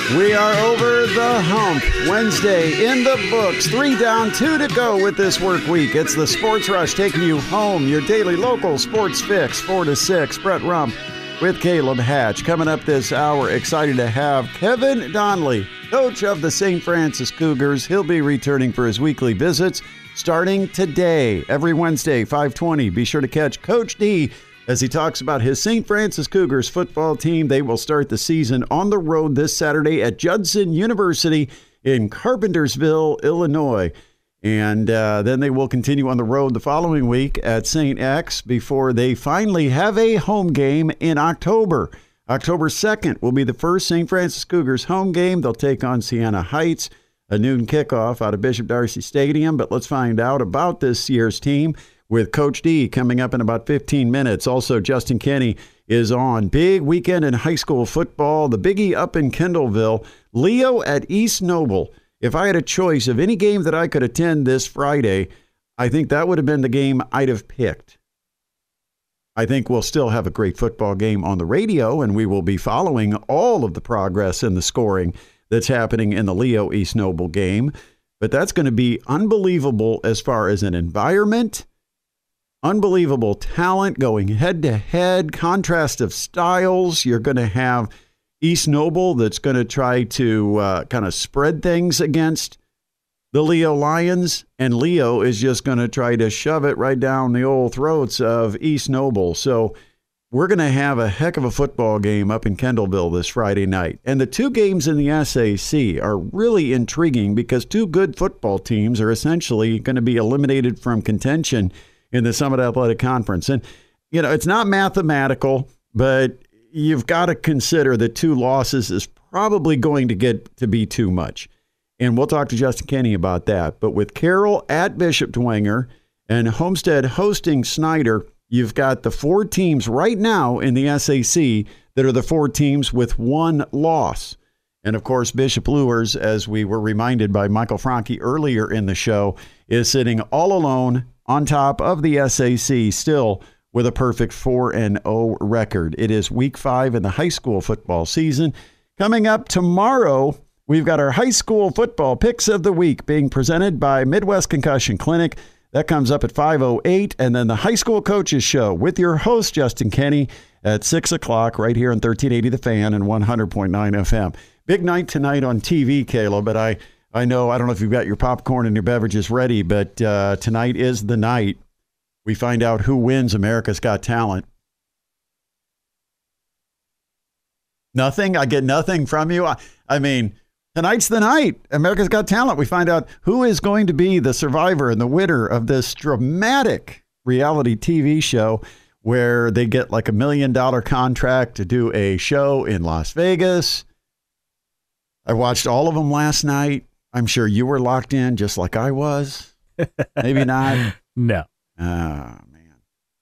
We are over the hump. Wednesday in the books. 3 down, 2 to go with this work week. It's the Sports Rush taking you home. Your daily local sports fix, 4 to 6. Brett Rump with Caleb Hatch. Coming up this hour, excited to have Kevin Donnelly, coach of the St. Francis Cougars. He'll be returning for his weekly visits starting today. Every Wednesday, 5:20. Be sure to catch Coach D as he talks about his St. Francis Cougars football team. They will start the season on the road this Saturday at Judson University in Carpentersville, Illinois. And then they will continue on the road the following week at St. X before they finally have a home game in October. October 2nd will be the first St. Francis Cougars home game. They'll take on Siena Heights, a noon kickoff out of Bishop Darcy Stadium. But let's find out about this year's team with Coach D coming up in about 15 minutes. Also, Justin Kenny is on. Big weekend in high school football. The Biggie up in Kendallville. Leo at East Noble. If I had a choice of any game that I could attend this Friday, I think that would have been the game I'd have picked. I think we'll still have a great football game on the radio, and we will be following all of the progress and the scoring that's happening in the Leo East Noble game. But that's going to be unbelievable as far as an environment. Unbelievable talent going head-to-head, contrast of styles. You're going to have East Noble that's going to try to kind of spread things against the Leo Lions, and Leo is just going to try to shove it right down the old throats of East Noble. So we're going to have a heck of a football game up in Kendallville this Friday night. And the two games in the SAC are really intriguing because two good football teams are essentially going to be eliminated from contention in the Summit Athletic Conference. And, you know, it's not mathematical, but you've got to consider that 2 losses is probably going to get to be too much. And we'll talk to Justin Kenny about that. But with Carroll at Bishop Dwenger and Homestead hosting Snyder, you've got the 4 teams right now in the SAC that are the 4 teams with 1 loss. And, of course, Bishop Luers, as we were reminded by Michael Franke earlier in the show, is sitting all alone on top of the SAC, still with a perfect 4-0 record. It is week 5 in the high school football season. Coming up tomorrow, we've got our high school football picks of the week being presented by Midwest Concussion Clinic. That comes up at 5:08. And then the high school coaches show with your host, Justin Kenny, at 6 o'clock right here on 1380 The Fan and 100.9 FM. Big night tonight on TV, Caleb, but I know, I don't know if you've got your popcorn and your beverages ready, but tonight is the night we find out who wins America's Got Talent. Nothing? I get nothing from you? I mean, tonight's the night. America's Got Talent. We find out who is going to be the survivor and the winner of this dramatic reality TV show where they get like $1 million contract to do a show in Las Vegas. I watched all of them last night. I'm sure you were locked in just like I was. Maybe not. No. Oh, man.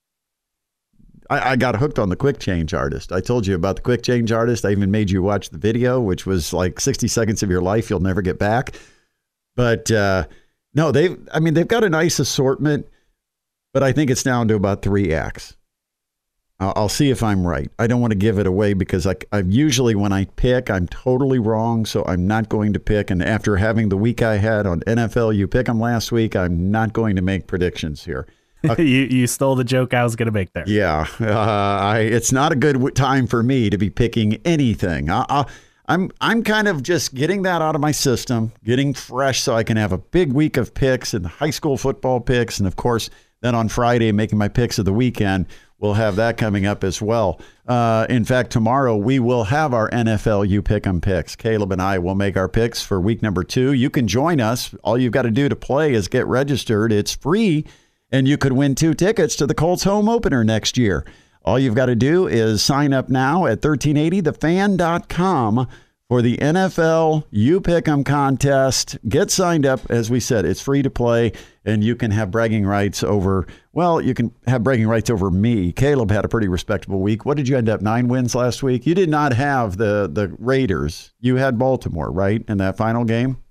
I got hooked on the Quick Change Artist. I told you about the Quick Change Artist. I even made you watch the video, which was like 60 seconds of your life you'll never get back. But no, they've got a nice assortment, but I think it's down to about 3 acts. I'll see if I'm right. I don't want to give it away because I usually when I pick, I'm totally wrong, so I'm not going to pick. And after having the week I had on NFL You Pick 'em last week, I'm not going to make predictions here. You stole the joke I was going to make there. Yeah, it's not a good time for me to be picking anything. I'm kind of just getting that out of my system, getting fresh so I can have a big week of picks and the high school football picks. And, of course, then on Friday, making my picks of the weekend. We'll have that coming up as well. In fact, tomorrow we will have our NFL You Pick 'em picks. Caleb and I will make our picks for week number 2. You can join us. All you've got to do to play is get registered. It's free, and you could win 2 tickets to the Colts home opener next year. All you've got to do is sign up now at 1380thefan.com for the NFL You Pick 'em contest. Get signed up. As we said, it's free to play, and you can have bragging rights over, well, you can have bragging rights over me. Caleb had a pretty respectable week. What did you end up, 9 wins last week? You did not have the Raiders. You had Baltimore, right, in that final game?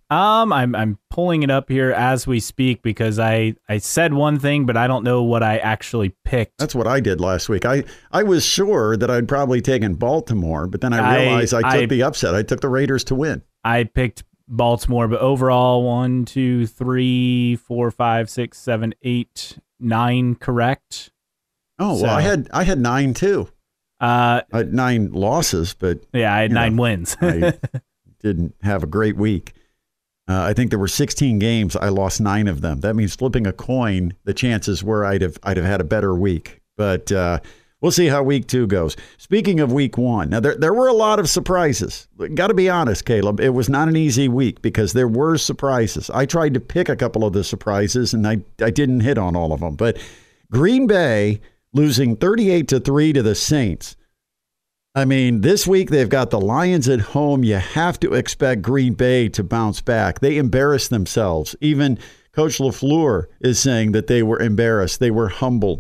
I'm pulling it up here as we speak because I said one thing, but I don't know what I actually picked. That's what I did last week. I was sure that I'd probably taken Baltimore, but then I realized I took the upset. I took the Raiders to win. I picked Baltimore, but overall 1, 2, 3, 4, 5, 6, 7, 8, 9 correct. Oh, well, I had 9 too. I had 9 losses, but yeah, I had 9 wins. I didn't have a great week. I think there were 16 games. I lost 9 of them. That means flipping a coin, the chances were I'd have had a better week. But we'll see how week 2 goes. Speaking of week 1, now there were a lot of surprises. Got to be honest, Caleb. It was not an easy week because there were surprises. I tried to pick a couple of the surprises, and I didn't hit on all of them. But Green Bay losing 38-3 to the Saints. I mean, this week they've got the Lions at home. You have to expect Green Bay to bounce back. They embarrassed themselves. Even Coach LaFleur is saying that they were embarrassed. They were humbled.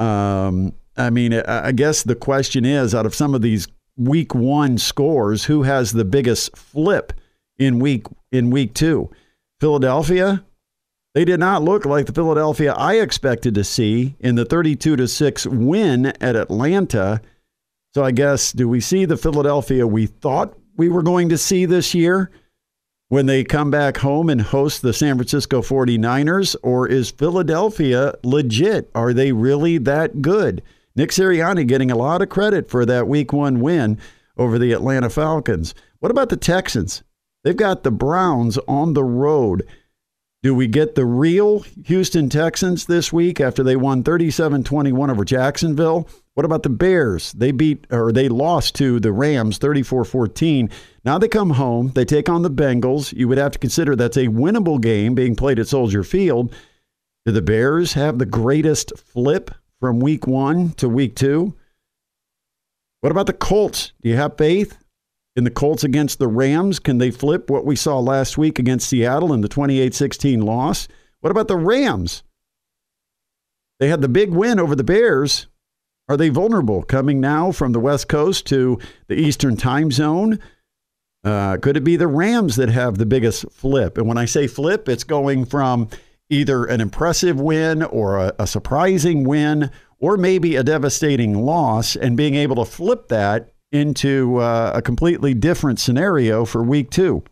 I mean, I guess the question is, out of some of these week 1 scores, who has the biggest flip in week 2? Philadelphia? They did not look like the Philadelphia I expected to see in the 32-6 win at Atlanta. So I guess, do we see the Philadelphia we thought we were going to see this year when they come back home and host the San Francisco 49ers? Or is Philadelphia legit? Are they really that good? Nick Sirianni getting a lot of credit for that week 1 win over the Atlanta Falcons. What about the Texans? They've got the Browns on the road. Do we get the real Houston Texans this week after they won 37-21 over Jacksonville? What about the Bears? They lost to the Rams 34-14. Now they come home. They take on the Bengals. You would have to consider that's a winnable game being played at Soldier Field. Do the Bears have the greatest flip from week 1 to week 2? What about the Colts? Do you have faith in the Colts against the Rams? Can they flip what we saw last week against Seattle in the 28-16 loss? What about the Rams? They had the big win over the Bears. Are they vulnerable coming now from the West Coast to the Eastern time zone? Could it be the Rams that have the biggest flip? And when I say flip, it's going from either an impressive win or a surprising win or maybe a devastating loss, and being able to flip that into a completely different scenario for week 2.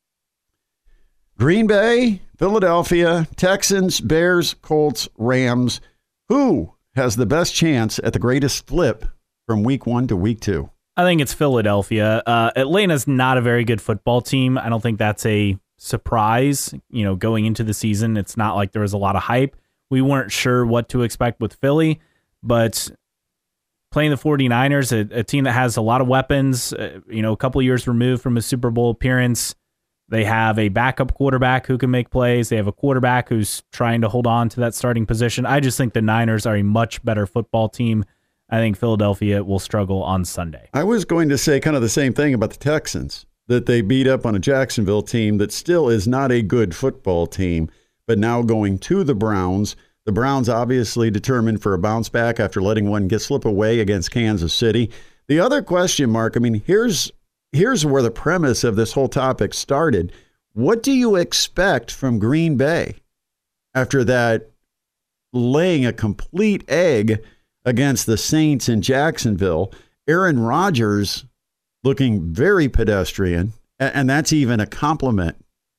Green Bay, Philadelphia, Texans, Bears, Colts, Rams. Who has the best chance at the greatest flip from week 1 to week 2? I think it's Philadelphia. Atlanta's not a very good football team. I don't think that's a surprise. Going into the season, it's not like there was a lot of hype. We weren't sure what to expect with Philly, but playing the 49ers, a team that has a lot of weapons, a couple years removed from a Super Bowl appearance. They have a backup quarterback who can make plays. They have a quarterback who's trying to hold on to that starting position. I just think the Niners are a much better football team. I think Philadelphia will struggle on Sunday. I was going to say kind of the same thing about the Texans, that they beat up on a Jacksonville team that still is not a good football team, but now going to the Browns. The Browns obviously determined for a bounce back after letting one slip away against Kansas City. The other question mark, here's where the premise of this whole topic started. What do you expect from Green Bay after that laying a complete egg against the Saints in Jacksonville? Aaron Rodgers looking very pedestrian, and that's even a compliment.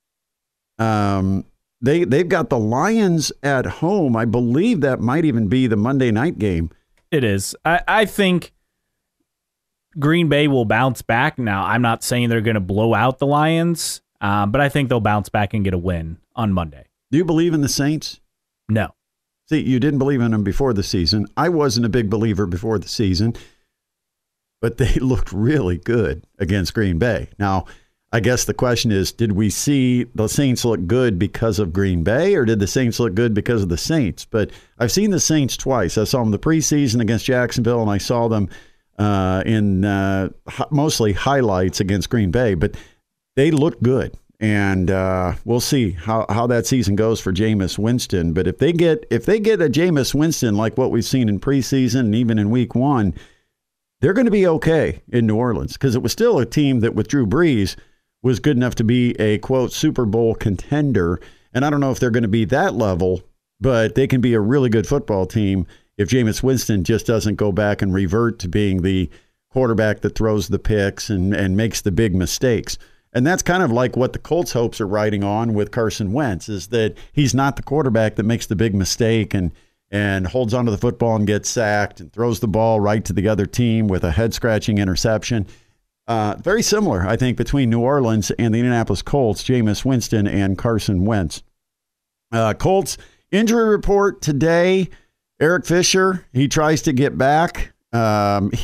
They've got the Lions at home. I believe that might even be the Monday night game. It is. I think Green Bay will bounce back. Now, I'm not saying they're going to blow out the Lions, but I think they'll bounce back and get a win on Monday. Do you believe in the Saints? No. See, you didn't believe in them before the season. I wasn't a big believer before the season, but they looked really good against Green Bay. Now, I guess the question is, did we see the Saints look good because of Green Bay, or did the Saints look good because of the Saints? But I've seen the Saints twice. I saw them the preseason against Jacksonville, and I saw them in mostly highlights against Green Bay. But they look good, and we'll see how that season goes for Jameis Winston. But if they get a Jameis Winston like what we've seen in preseason and even in week 1, they're going to be okay in New Orleans, because it was still a team that with Drew Brees was good enough to be a, quote, Super Bowl contender. And I don't know if they're going to be that level, but they can be a really good football team if Jameis Winston just doesn't go back and revert to being the quarterback that throws the picks and makes the big mistakes. And that's kind of like what the Colts' hopes are riding on with Carson Wentz, is that he's not the quarterback that makes the big mistake and holds onto the football and gets sacked and throws the ball right to the other team with a head-scratching interception. Very similar, I think, between New Orleans and the Indianapolis Colts, Jameis Winston and Carson Wentz. Colts injury report today. Eric Fisher, he tries to get back. Did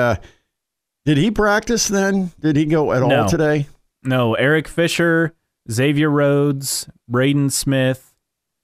he practice then? Did he go at all today? No, Eric Fisher, Xavier Rhodes, Braden Smith,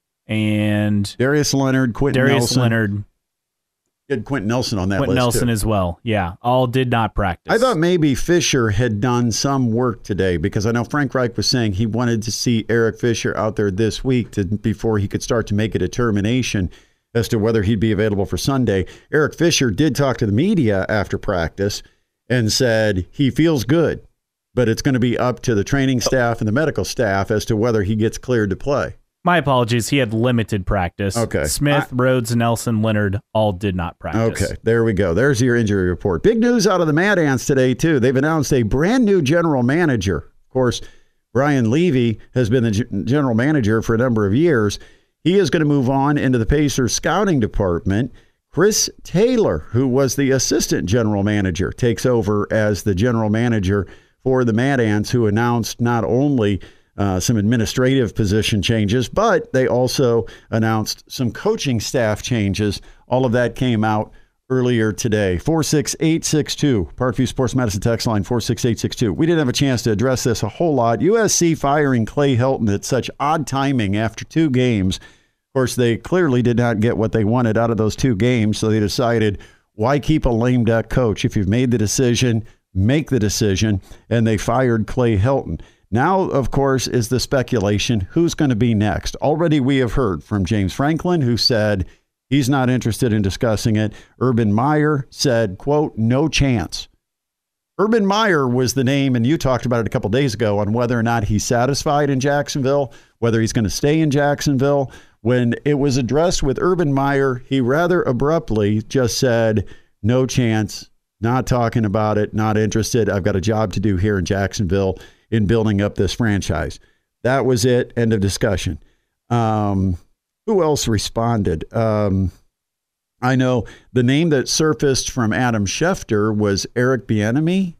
and Darius Leonard, Quentin Nelson. Leonard. You had Quentin Nelson on that Quentin list, Nelson too. as well. Yeah, all did not practice. I thought maybe Fisher had done some work today because I know Frank Reich was saying he wanted to see Eric Fisher out there this week before he could start to make a determination as to whether he'd be available for Sunday. Eric Fisher did talk to the media after practice and said he feels good, but it's going to be up to the training staff and the medical staff as to whether he gets cleared to play. My apologies. He had limited practice. Okay. Smith, Rhodes, Nelson, Leonard all did not practice. Okay, there we go. There's your injury report. Big news out of the Mad Ants today, too. They've announced a brand new general manager. Of course, Brian Levy has been the general manager for a number of years. He is going to move on into the Pacers scouting department. Chris Taylor, who was the assistant general manager, takes over as the general manager for the Mad Ants, who announced not only some administrative position changes, but they also announced some coaching staff changes. All of that came out earlier today. 46862, Parkview Sports Medicine text line 46862. We didn't have a chance to address this a whole lot. USC firing Clay Helton at such odd timing after 2 games. Of course, they clearly did not get what they wanted out of those 2 games, so they decided, why keep a lame duck coach? If you've made the decision, make the decision, and they fired Clay Helton. Now, of course, is the speculation, who's going to be next? Already we have heard from James Franklin, who said he's not interested in discussing it. Urban Meyer said, quote, no chance. Urban Meyer was the name, and you talked about it a couple days ago, on whether or not he's satisfied in Jacksonville, whether he's going to stay in Jacksonville. When it was addressed with Urban Meyer, he rather abruptly just said, no chance, not talking about it, not interested. I've got a job to do here in Jacksonville in building up this franchise. That was it. End of discussion. Who else responded? I know the name that surfaced from Adam Schefter was Eric Bieniemy,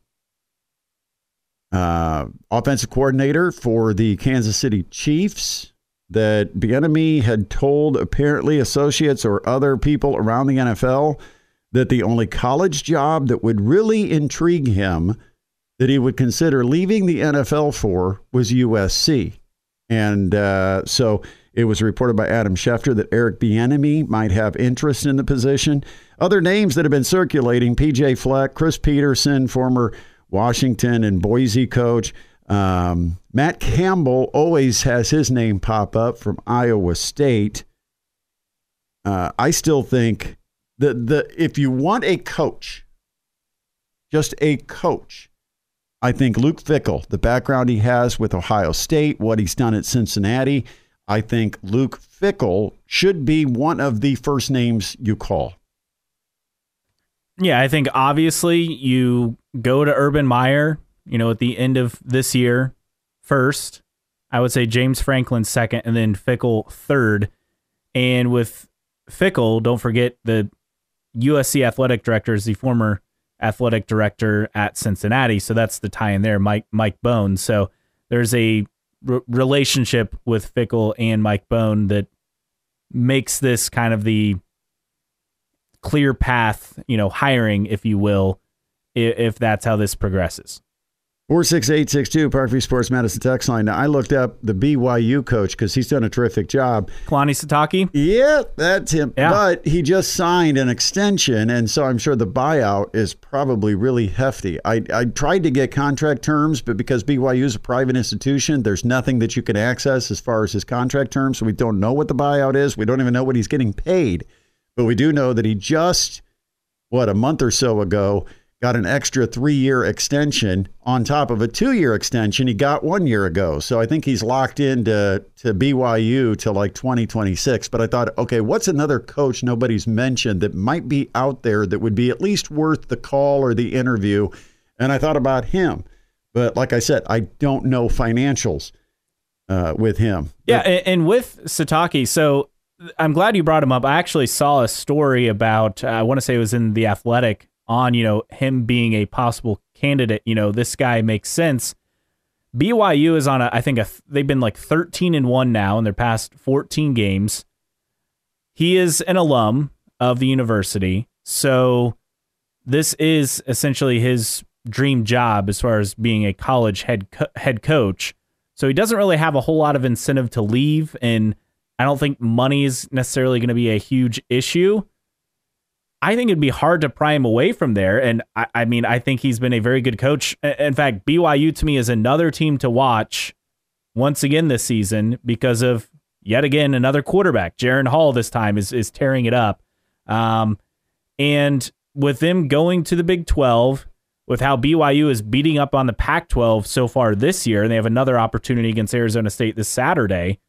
offensive coordinator for the Kansas City Chiefs, that Bieniemy had told apparently associates or other people around the NFL that the only college job that would really intrigue him, that he would consider leaving the NFL for, was USC. And so it was reported by Adam Schefter that Eric Bieniemy might have interest in the position. Other names that have been circulating, P.J. Fleck, Chris Peterson, former Washington and Boise coach. Matt Campbell always has his name pop up from Iowa State. I still think that if you want a coach, just a coach, I think Luke Fickell, the background he has with Ohio State, what he's done at Cincinnati, I think Luke Fickell should be one of the first names you call. Yeah, I think obviously you go to Urban Meyer, at the end of this year first. I would say James Franklin second, and then Fickell third. And with Fickell, don't forget the USC athletic director is the former athletic director at Cincinnati, so that's the tie in there, Mike Bohn. So there's a relationship with Fickell and Mike Bohn that makes this kind of the clear path, hiring, if you will, if that's how this progresses. 46862, Parkview Sports Medicine text line. Now, I looked up the BYU coach because he's done a terrific job. Kalani Sitake? Yeah, that's him. Yeah. But he just signed an extension, and so I'm sure the buyout is probably really hefty. I tried to get contract terms, but because BYU is a private institution, there's nothing that you can access as far as his contract terms, so we don't know what the buyout is. We don't even know what he's getting paid. But we do know that he just, a month or so ago, got an extra 3-year extension on top of a 2-year extension he got 1 year ago. So I think he's locked into BYU till like 2026. But I thought, okay, what's another coach nobody's mentioned that might be out there that would be at least worth the call or the interview? And I thought about him. But like I said, I don't know financials with him. Yeah, and with Sitake, so I'm glad you brought him up. I actually saw a story about, I want to say it was in The Athletic, on, him being a possible candidate. This guy makes sense. BYU is on they've been like 13-1 now in their past 14 games. He is an alum of the university, so this is essentially his dream job as far as being a college head coach. So he doesn't really have a whole lot of incentive to leave, and I don't think money is necessarily going to be a huge issue. I think it'd be hard to pry him away from there. And I think he's been a very good coach. In fact, BYU to me is another team to watch once again this season because of, yet again, another quarterback. Jaren Hall this time is tearing it up. And with them going to the Big 12, with how BYU is beating up on the Pac-12 so far this year, and they have another opportunity against Arizona State this Saturday,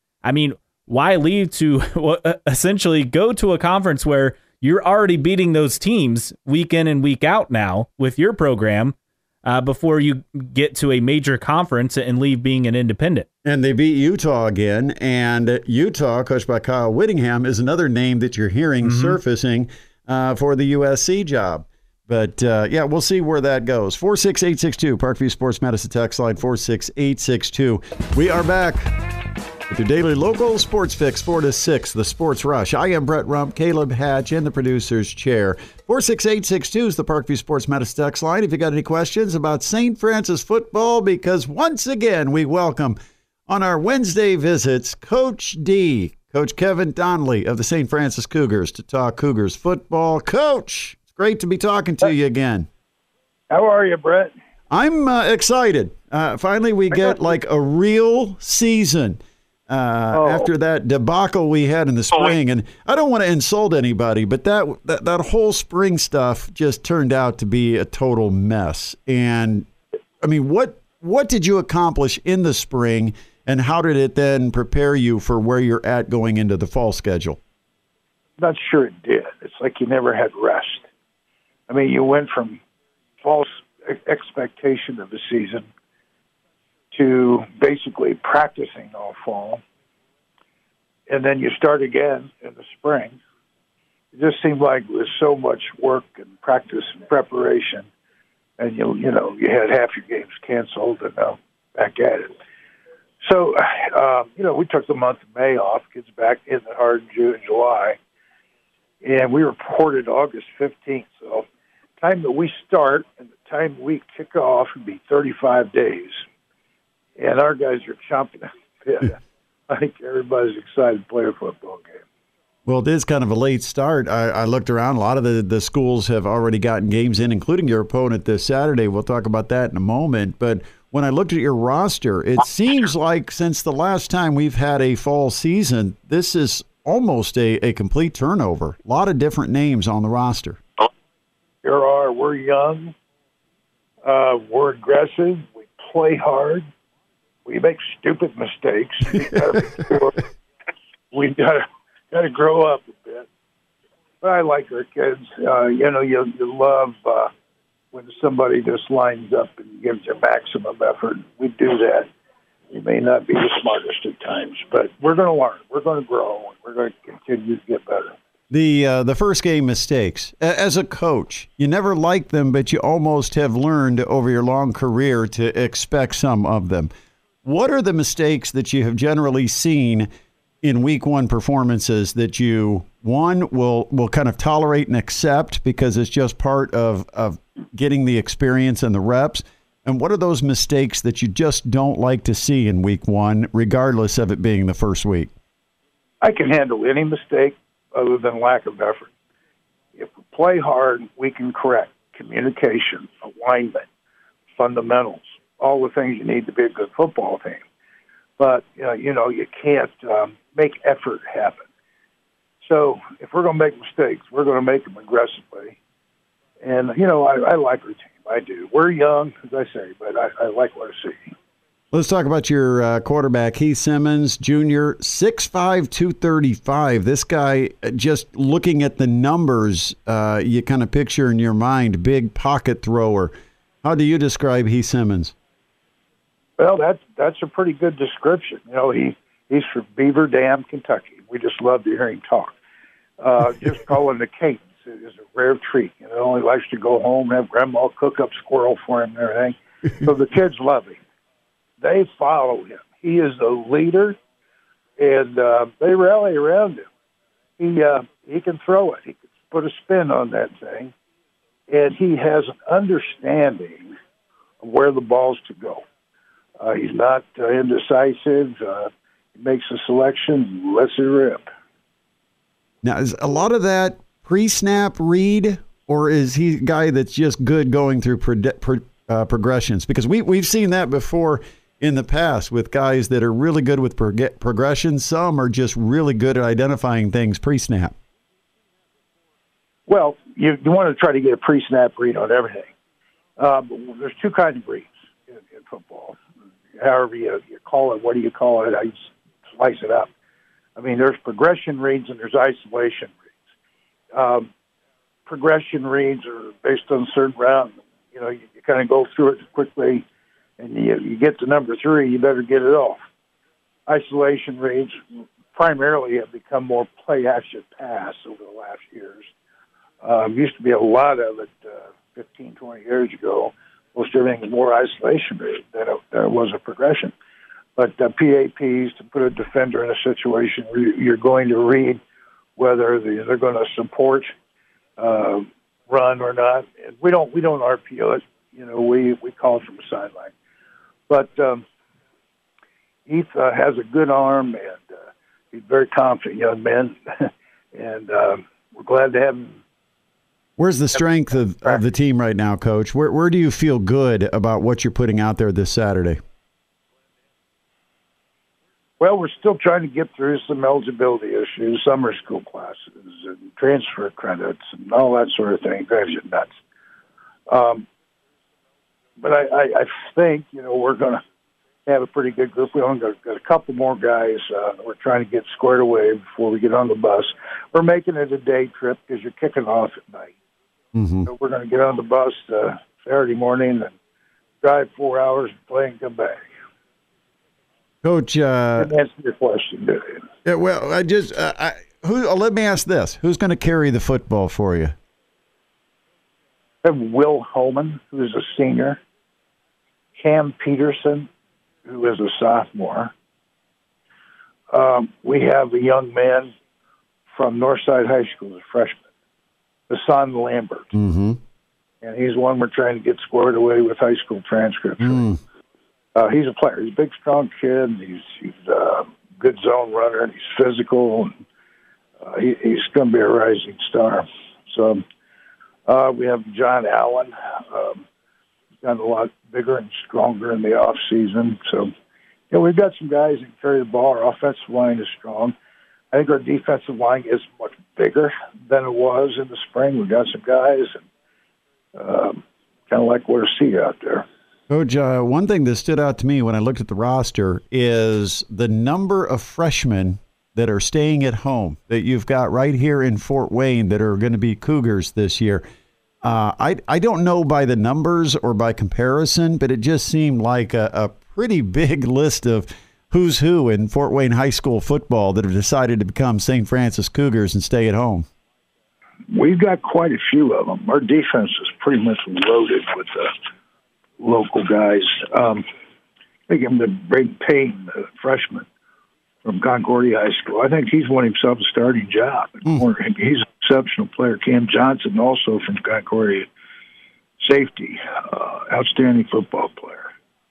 why leave to essentially go to a conference where you're already beating those teams week in and week out now with your program before you get to a major conference and leave being an independent? And they beat Utah again. And Utah, coached by Kyle Whittingham, is another name that you're hearing surfacing for the USC job. But, we'll see where that goes. 46862, Parkview Sports Medicine text line 46862. We are back with your daily local sports fix, 4 to 6, the Sports Rush. I am Brett Rump, Caleb Hatch, in the producer's chair. 46862 is the Parkview Sports Medicine text line. If you got any questions about St. Francis football, because once again we welcome on our Wednesday visits Coach D, Coach Kevin Donnelly of the St. Francis Cougars, to talk Cougars football. Coach, it's great to be talking to you again. How are you, Brett? I'm excited. Finally, we get like a real season. After that debacle we had in the spring. And I don't want to insult anybody, but that whole spring stuff just turned out to be a total mess. And what did you accomplish in the spring, and how did it then prepare you for where you're at going into the fall schedule? Not sure it did. It's like you never had rest. You went from false expectation of the season to basically practicing all fall, and then you start again in the spring. It just seemed like it was so much work and practice and preparation, and you had half your games canceled, and now back at it. So, we took the month of May off, kids back in the hard June and July, and we reported August 15th. So, time that we start and the time we kick off would be 35 days. And our guys are chomping at the bit. I think everybody's excited to play a football game. Well, it is kind of a late start. I looked around. A lot of the schools have already gotten games in, including your opponent this Saturday. We'll talk about that in a moment. But when I looked at your roster, it seems like since the last time we've had a fall season, this is almost a complete turnover. A lot of different names on the roster. There are. We're young. We're aggressive. We play hard. We make stupid mistakes. We gotta grow up a bit. But I like our kids. You love when somebody just lines up and gives their maximum effort. We do that. We may not be the smartest at times, but we're going to learn. We're going to grow, and we're going to continue to get better. The first game mistakes. As a coach, you never like them, but you almost have learned over your long career to expect some of them. What are the mistakes that you have generally seen in week one performances that you, one, will kind of tolerate and accept because it's just part of getting the experience and the reps? And what are those mistakes that you just don't like to see in week one, regardless of it being the first week? I can handle any mistake other than lack of effort. If we play hard, we can correct communication, alignment, fundamentals, all the things you need to be a good football team. But, you can't make effort happen. So if we're going to make mistakes, we're going to make them aggressively. And, I like our team. I do. We're young, as I say, but I like what I see. Let's talk about your quarterback, Heath Simmons, Jr., 6'5", 235. This guy, just looking at the numbers, you kind of picture in your mind, big pocket thrower. How do you describe Heath Simmons? Well, that's a pretty good description. He's from Beaver Dam, Kentucky. We just love to hear him talk. Just calling the cadence is a rare treat. He likes to go home and have Grandma cook up squirrel for him and everything. So the kids love him. They follow him. He is a leader, and they rally around him. He can throw it. He can put a spin on that thing, and he has an understanding of where the ball's to go. He's not indecisive. He makes a selection and lets it rip. Now, is a lot of that pre-snap read, or is he a guy that's just good going through progressions? Because we've seen that before in the past with guys that are really good with progression. Some are just really good at identifying things pre-snap. Well, you want to try to get a pre-snap read on everything. There's two kinds of reads in football. However you call it, what do you call it? I slice it up. I mean, there's progression reads and there's isolation reads. Progression reads are based on a certain round. You kind of go through it quickly, and you get to number 3, you better get it off. Isolation reads primarily have become more play-action pass over the last years. Used to be a lot of it 15, 20 years ago. Most everything was more isolation read than it was a progression. But PAPs, to put a defender in a situation where you're going to read whether they're going to support run or not. And we don't RPO it. We call it from the sideline. But Heath has a good arm, and he's a very confident young man. And we're glad to have him. Where's the strength of the team right now, Coach? Where do you feel good about what you're putting out there this Saturday? Well, we're still trying to get through some eligibility issues, summer school classes, and transfer credits, and all that sort of thing. Drives you nuts. But I think, we're going to have a pretty good group. We only got a couple more guys we're trying to get squared away before we get on the bus. We're making it a day trip because you're kicking off at night. Mm-hmm. So we're going to get on the bus Saturday morning and drive 4 hours and play and come back. Coach, answer your question, did you? Yeah, well, let me ask this: who's going to carry the football for you? I have Will Holman, who is a senior. Cam Peterson, who is a sophomore. We have a young man from Northside High School, a freshman, Hassan Lambert. Mm-hmm. And he's one we're trying to get squared away with high school transcripts. He's a player. He's a big, strong kid. He's a good zone runner, and he's physical. And he's going to be a rising star. So we have John Allen. He's gotten a lot bigger and stronger in the off season. So we've got some guys that can carry the ball. Our offensive line is strong. I think our defensive line is much bigger than it was in the spring. We've got some guys, and kind of like what I see out there. Coach, one thing that stood out to me when I looked at the roster is the number of freshmen that are staying at home that you've got right here in Fort Wayne that are going to be Cougars this year. I don't know by the numbers or by comparison, but it just seemed like a pretty big list of who's who in Fort Wayne high school football that have decided to become St. Francis Cougars and stay at home. We've got quite a few of them. Our defense is pretty much loaded with local guys. I think I'm the Brayden Payne, the freshman from Concordia High School. I think he's won himself a starting job. He's an exceptional player. Cam Johnson, also from Concordia, safety, outstanding football player.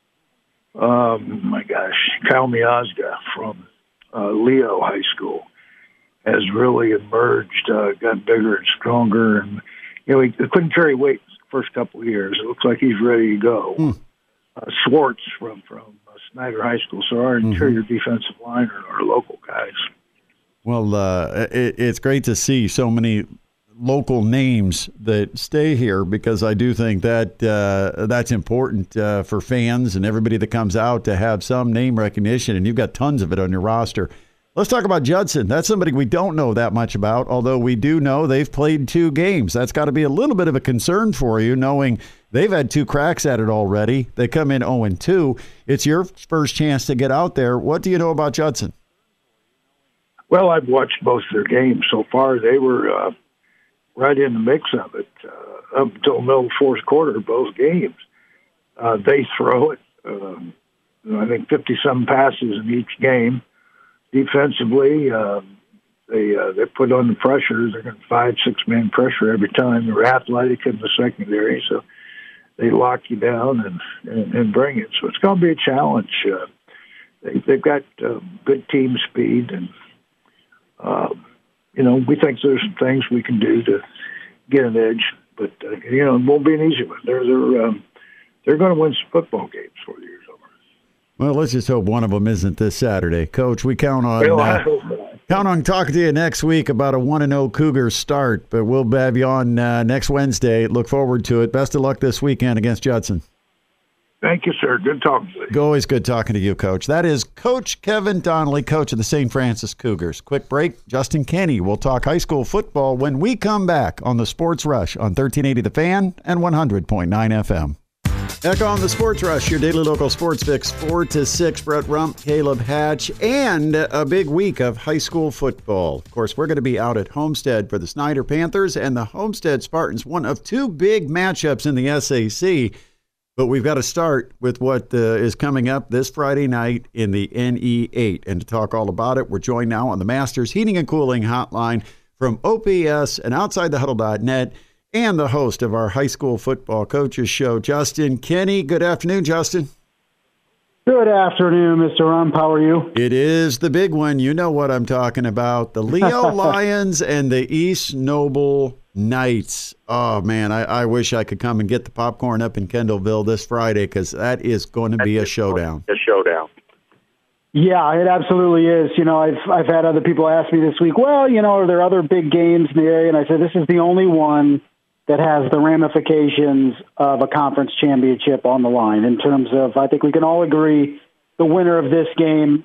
My gosh, Kyle Miazga from Leo High School has really emerged, got bigger and stronger, and he couldn't carry weight the first couple of years. It looks like he's ready to go. Swartz from Snyder High School. So our interior defensive line are local guys. Well, it's great to see so many local names that stay here, because I do think that that's important for fans and everybody that comes out to have some name recognition, and you've got tons of it on your roster. Let's talk about Judson. That's somebody we don't know that much about, although we do know they've played 2 games. That's got to be a little bit of a concern for you, knowing they've had 2 cracks at it already. They come in 0-2. It's your first chance to get out there. What do you know about Judson? Well, I've watched both their games so far. They were right in the mix of it up until the middle of the fourth quarter, both games. They throw it, I think, 50-some passes in each game. Defensively, they put on the pressure. They're going 5-6-man pressure every time. They're athletic in the secondary, so they lock you down and bring it. So it's going to be a challenge. They've got good team speed, and we think there's some things we can do to get an edge. But it won't be an easy one. They're going to win some football games for the year's over. Well, let's just hope one of them isn't this Saturday. Coach, we count on talking to you next week about a 1-0 Cougars start, but we'll have you on next Wednesday. Look forward to it. Best of luck this weekend against Judson. Thank you, sir. Good talking to you. Always good talking to you, Coach. That is Coach Kevin Donnelly, coach of the St. Francis Cougars. Quick break. Justin Kenny will talk high school football when we come back on the Sports Rush on 1380 The Fan and 100.9 FM. Back on the Sports Rush, your daily local sports fix, 4 to 6. Brett Rump, Caleb Hatch, and a big week of high school football. Of course, we're going to be out at Homestead for the Snyder Panthers and the Homestead Spartans, one of 2 big matchups in the SAC. But we've got to start with what is coming up this Friday night in the NE8. And to talk all about it, we're joined now on the Masters Heating and Cooling Hotline from OPS and OutsideTheHuddle.net, and the host of our high school football coaches show, Justin Kenny. Good afternoon, Justin. Good afternoon, Mr. Rump. How are you? It is the big one. You know what I'm talking about. The Leo Lions and the East Noble Knights. Oh, man, I wish I could come and get the popcorn up in Kendallville this Friday, because that is going to be a showdown. Yeah, it absolutely is. I've had other people ask me this week, well, are there other big games in the area? And I said, this is the only one that has the ramifications of a conference championship on the line, in terms of, I think we can all agree, the winner of this game,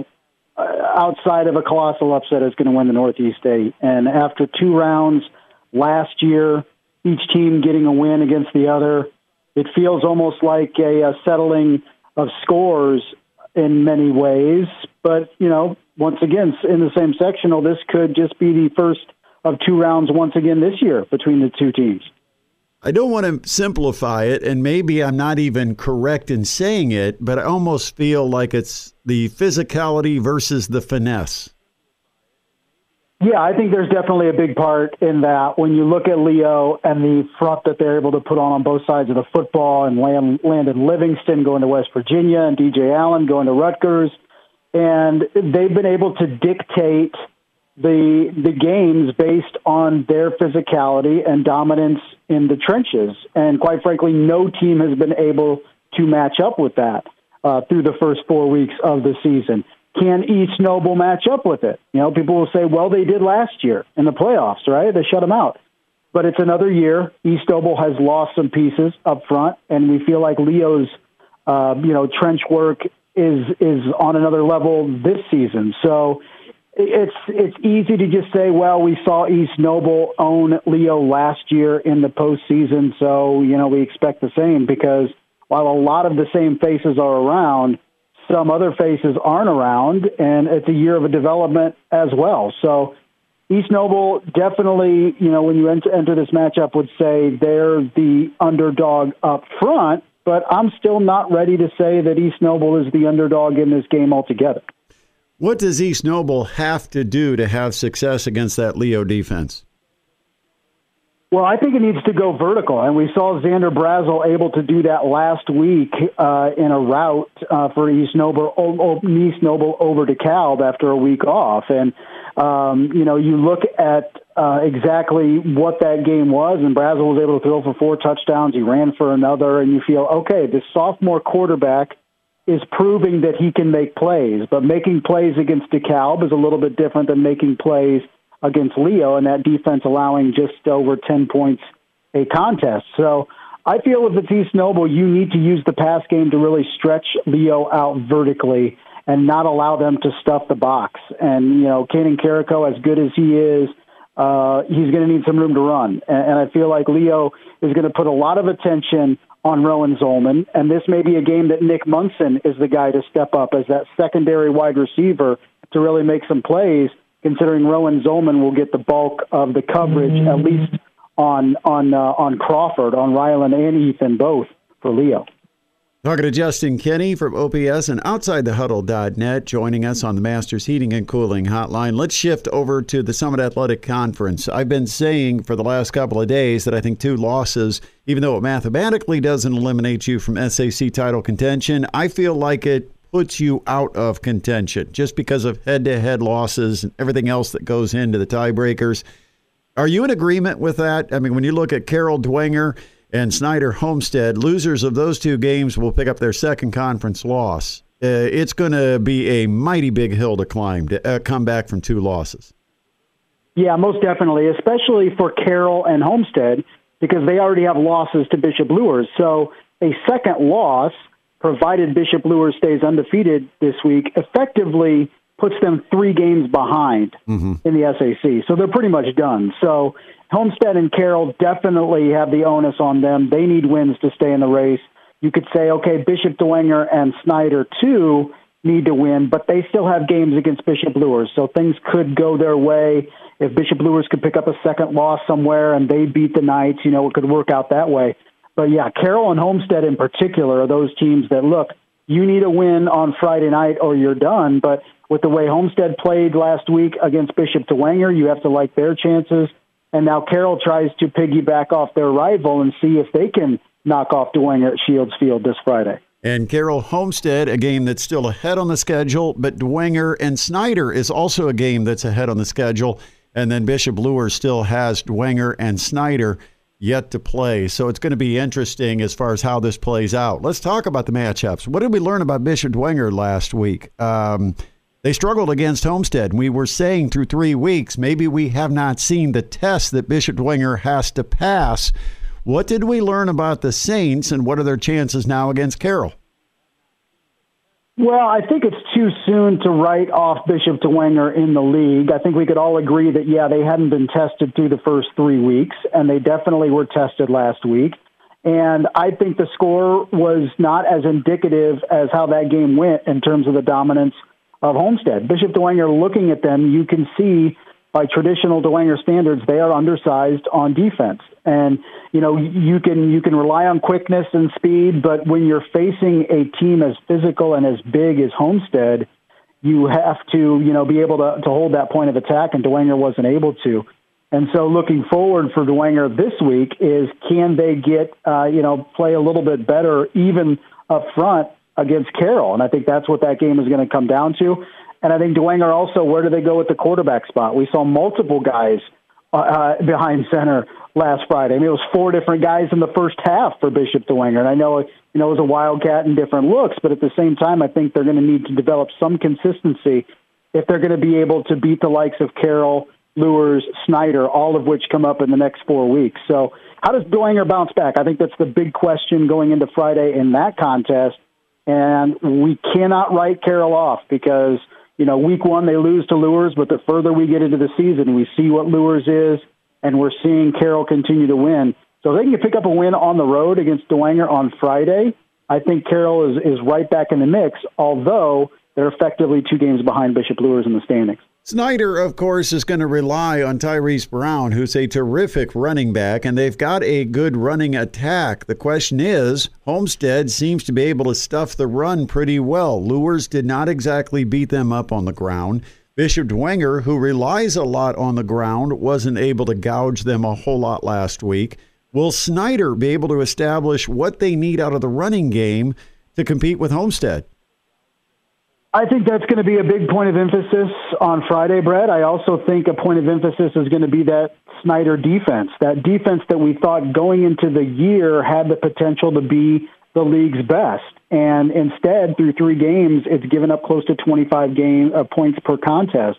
outside of a colossal upset, is going to win the Northeast 8. And after 2 rounds last year, each team getting a win against the other, it feels almost like a settling of scores in many ways. But, once again, in the same sectional, this could just be the first of 2 rounds once again this year between the 2 teams. I don't want to simplify it, and maybe I'm not even correct in saying it, but I almost feel like it's the physicality versus the finesse. Yeah, I think there's definitely a big part in that. When you look at Leo and the front that they're able to put on both sides of the football, and Landon Livingston going to West Virginia and DJ Allen going to Rutgers, and they've been able to dictate the games based on their physicality and dominance in the trenches. And quite frankly, no team has been able to match up with that through the first 4 weeks of the season. Can East Noble match up with it? People will say, well, they did last year in the playoffs, right? They shut them out. But it's another year. East Noble has lost some pieces up front, and we feel like Leo's, trench work is on another level this season. So it's easy to just say, well, we saw East Noble own Leo last year in the postseason, so, we expect the same, because while a lot of the same faces are around, some other faces aren't around, and it's a year of a development as well. So East Noble definitely, when you enter this matchup, would say they're the underdog up front, but I'm still not ready to say that East Noble is the underdog in this game altogether. What does East Noble have to do to have success against that Leo defense? Well, I think it needs to go vertical, and we saw Xander Brazel able to do that last week in a route for East Noble over DeKalb after a week off. And, you look at exactly what that game was, and Brazel was able to throw for 4 touchdowns. He ran for another, and you feel, okay, this sophomore quarterback is proving that he can make plays. But making plays against DeKalb is a little bit different than making plays against Leo, and that defense allowing just over 10 points a contest. So I feel if it's East Noble, you need to use the pass game to really stretch Leo out vertically and not allow them to stuff the box. And, Kanan Carrico, as good as he is, he's going to need some room to run. And I feel like Leo is going to put a lot of attention on Rowan Zolman, and this may be a game that Nick Munson is the guy to step up as that secondary wide receiver to really make some plays, considering Rowan Zolman will get the bulk of the coverage, at least on Crawford, on Ryland and Ethan, both for Leo. Talking to Justin Kinney from OPS and OutsideTheHuddle.net, joining us on the Masters Heating and Cooling Hotline. Let's shift over to the Summit Athletic Conference. I've been saying for the last couple of days that I think 2 losses, even though it mathematically doesn't eliminate you from SAC title contention, I feel like it puts you out of contention just because of head-to-head losses and everything else that goes into the tiebreakers. Are you in agreement with that? I mean, when you look at Carroll Dwenger and Snyder Homestead, losers of those 2 games will pick up their second conference loss. It's going to be a mighty big hill to climb to come back from 2 losses. Yeah, most definitely, especially for Carroll and Homestead, because they already have losses to Bishop Luers. So a second loss, provided Bishop Luers stays undefeated this week, effectively puts them 3 games behind in the SAC. So they're pretty much done. So Homestead and Carroll definitely have the onus on them. They need wins to stay in the race. You could say, okay, Bishop Dwenger and Snyder, too, need to win, but they still have games against Bishop Luers. So things could go their way. If Bishop Luers could pick up a second loss somewhere and they beat the Knights, it could work out that way. But, yeah, Carroll and Homestead in particular are those teams that, look, you need a win on Friday night or you're done. But with the way Homestead played last week against Bishop Dwenger, you have to like their chances. And now Carroll tries to piggyback off their rival and see if they can knock off Dwenger at Shields Field this Friday. And Carroll Homestead, a game that's still ahead on the schedule, but Dwenger and Snyder is also a game that's ahead on the schedule. And then Bishop Luers still has Dwenger and Snyder yet to play. So it's going to be interesting as far as how this plays out. Let's talk about the matchups. What did we learn about Bishop Dwenger last week? They struggled against Homestead. We were saying through 3 weeks, maybe we have not seen the test that Bishop Dwenger has to pass. What did we learn about the Saints, and what are their chances now against Carroll? Well, I think it's too soon to write off Bishop Dwenger in the league. I think we could all agree that, they hadn't been tested through the first 3 weeks, and they definitely were tested last week. And I think the score was not as indicative as how that game went in terms of the dominance of Homestead. Bishop Dwenger, looking at them, you can see by traditional Dwenger standards, they are undersized on defense. And, you can rely on quickness and speed, but when you're facing a team as physical and as big as Homestead, you have to, be able to hold that point of attack, and Dwenger wasn't able to. And so looking forward for Dwenger this week is, can they get, play a little bit better even up front against Carroll? And I think that's what that game is going to come down to. And I think Dwenger also, where do they go with the quarterback spot? We saw multiple guys behind center last Friday. I mean, it was 4 different guys in the first half for Bishop Dwenger. And I know, it was a wildcat and different looks, but at the same time, I think they're going to need to develop some consistency if they're going to be able to beat the likes of Carroll, Luers, Snyder, all of which come up in the next 4 weeks. So how does Dwenger bounce back? I think that's the big question going into Friday in that contest. And we cannot write Carroll off because, week 1 they lose to Luers, but the further we get into the season, we see what Luers is, and we're seeing Carroll continue to win. So if they can pick up a win on the road against Dwenger on Friday, I think Carroll is right back in the mix, although they're effectively 2 games behind Bishop Luers in the standings. Snyder, of course, is going to rely on Tyrese Brown, who's a terrific running back, and they've got a good running attack. The question is, Homestead seems to be able to stuff the run pretty well. Luers did not exactly beat them up on the ground. Bishop Dwenger, who relies a lot on the ground, wasn't able to gouge them a whole lot last week. Will Snyder be able to establish what they need out of the running game to compete with Homestead? I think that's going to be a big point of emphasis on Friday, Brett. I also think a point of emphasis is going to be that Snyder defense, that defense that we thought going into the year had the potential to be the league's best. And instead, through 3 games, it's given up close to 25 points per contest.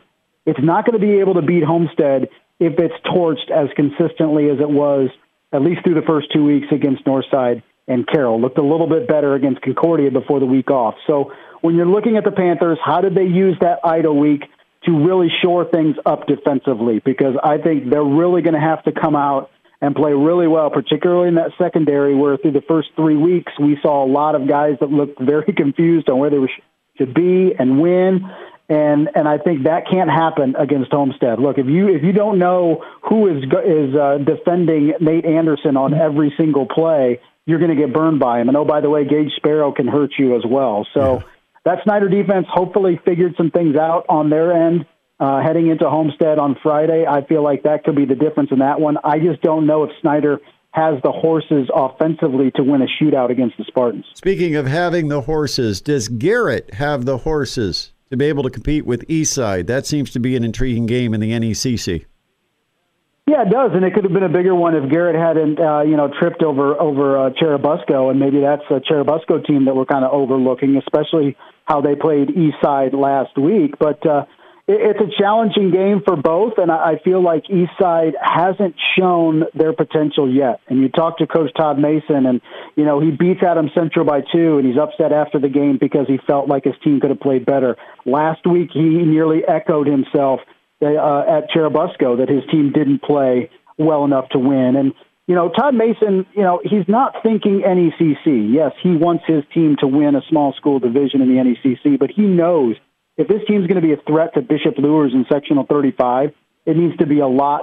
it's not going to be able to beat Homestead if it's torched as consistently as it was, at least through the first 2 weeks against Northside and Carroll. Looked a little bit better against Concordia before the week off. So when you're looking at the Panthers, how did they use that idle week to really shore things up defensively? Because I think they're really going to have to come out and play really well, particularly in that secondary where through the first 3 weeks we saw a lot of guys that looked very confused on where they should be and win. And I think that can't happen against Homestead. Look, if you don't know who is defending Nate Anderson on every single play, you're going to get burned by him. And, oh, by the way, Gage Sparrow can hurt you as well. So that Snyder defense hopefully figured some things out on their end heading into Homestead on Friday. I feel like that could be the difference in that one. I just don't know if Snyder has the horses offensively to win a shootout against the Spartans. Speaking of having the horses, does Garrett have the horses to be able to compete with Eastside? That seems to be an intriguing game in the NECC. Yeah, it does, and it could have been a bigger one if Garrett hadn't, tripped over Cherubusco, and maybe that's a Cherubusco team that we're kind of overlooking, especially how they played Eastside last week. But it's a challenging game for both, and I feel like Eastside hasn't shown their potential yet. And you talk to Coach Todd Mason, and he beats Adams Central by 2, and he's upset after the game because he felt like his team could have played better. Last week, he nearly echoed himself at Cherubusco that his team didn't play well enough to win. And, Todd Mason, he's not thinking NECC. Yes, he wants his team to win a small school division in the NECC, but he knows if this team's going to be a threat to Bishop Luers in Sectional 35, it needs to be a lot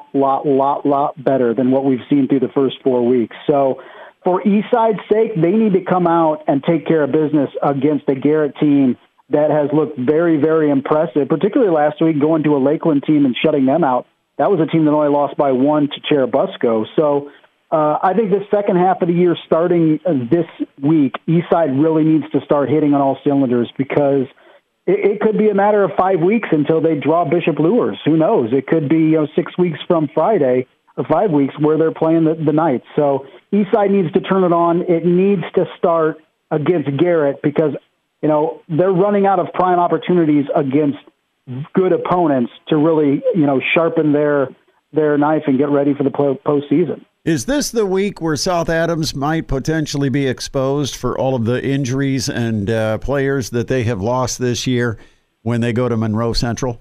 better than what we've seen through the first 4 weeks. So for Eastside's sake, they need to come out and take care of business against a Garrett team that has looked very, very impressive, particularly last week going to a Lakeland team and shutting them out. That was a team that only lost by 1 to Cherubusco. So I think the second half of the year, starting this week, Eastside really needs to start hitting on all cylinders because it could be a matter of 5 weeks until they draw Bishop Luers. Who knows? It could be 6 weeks from Friday, or 5 weeks, where they're playing the Knights. So Eastside needs to turn it on. It needs to start against Garrett because they're running out of prime opportunities against good opponents to really, sharpen their knife and get ready for the postseason. Is this the week where South Adams might potentially be exposed for all of the injuries and players that they have lost this year when they go to Monroe Central?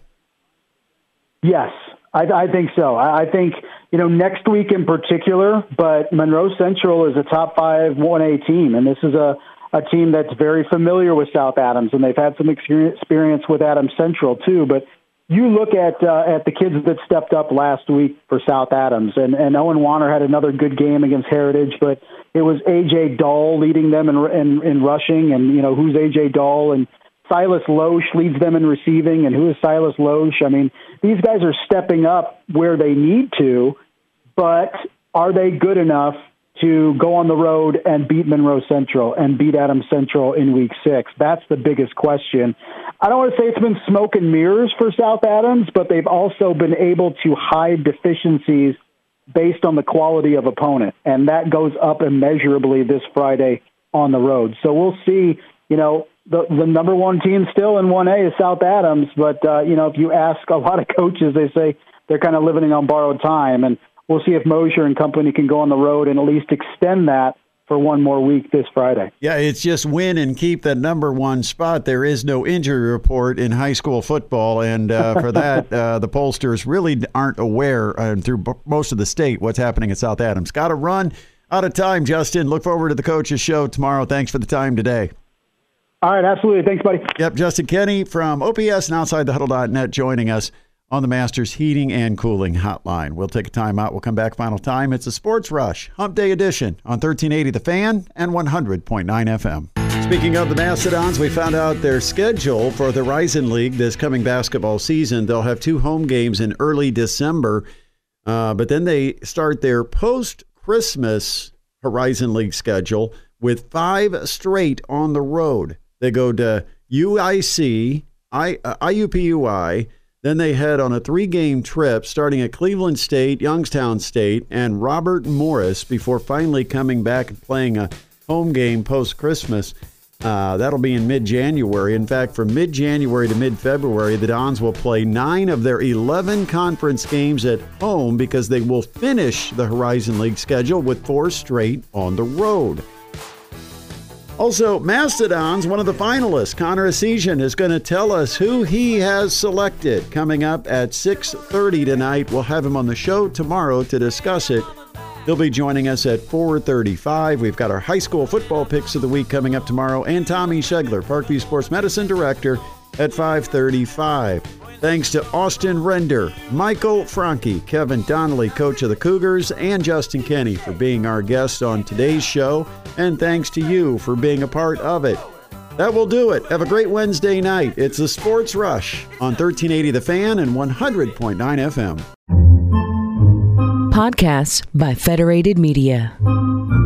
Yes, I think so. I think, next week in particular, but Monroe Central is a top 5 1A team, and this is a team that's very familiar with South Adams, and they've had some experience with Adams Central too. But you look at the kids that stepped up last week for South Adams, and Owen Warner had another good game against Heritage, but it was A.J. Dahl leading them in rushing, and who's A.J. Dahl, and Silas Loesch leads them in receiving, and who is Silas Loesch? I mean, these guys are stepping up where they need to, but are they good enough to go on the road and beat Monroe Central and beat Adams Central in Week 6? That's the biggest question. I don't want to say it's been smoke and mirrors for South Adams, but they've also been able to hide deficiencies based on the quality of opponent, and that goes up immeasurably this Friday on the road. So we'll see. The number one team still in 1A is South Adams, but if you ask a lot of coaches, they say they're kind of living on borrowed time, and we'll see if Mosier and company can go on the road and at least extend that for one more week this Friday. Yeah, it's just win and keep that number one spot. There is no injury report in high school football, and for that, the pollsters really aren't aware through most of the state what's happening at South Adams. Got to run out of time, Justin. Look forward to the coach's show tomorrow. Thanks for the time today. All right, absolutely. Thanks, buddy. Yep, Justin Kenny from OPS and OutsideTheHuddle.net joining us on the Masters Heating and Cooling Hotline. We'll take a time out. We'll come back final time. It's a Sports Rush Hump Day edition on 1380 The Fan and 100.9 FM. Speaking of the Mastodons, we found out their schedule for the Horizon League this coming basketball season. They'll have 2 home games in early December, but then they start their post-Christmas Horizon League schedule with 5 straight on the road. They go to UIC, IUPUI, then they head on a 3-game trip starting at Cleveland State, Youngstown State, and Robert Morris before finally coming back and playing a home game post-Christmas That'll be in mid-January. In fact, from mid-January to mid-February, the Dons will play 9 of their 11 conference games at home because they will finish the Horizon League schedule with 4 straight on the road. Also, Mastodons, one of the finalists, Connor Essegian, is going to tell us who he has selected. Coming up at 6:30 tonight. We'll have him on the show tomorrow to discuss it. He'll be joining us at 4:35. We've got our high school football picks of the week coming up tomorrow, and Tommy Schegler, Parkview Sports Medicine Director, at 5:35. Thanks to Austin Render, Michael Franke, Kevin Donnelly, coach of the Cougars, and Justin Kenny for being our guests on today's show. And thanks to you for being a part of it. That will do it. Have a great Wednesday night. It's the Sports Rush on 1380 The Fan and 100.9 FM. Podcasts by Federated Media.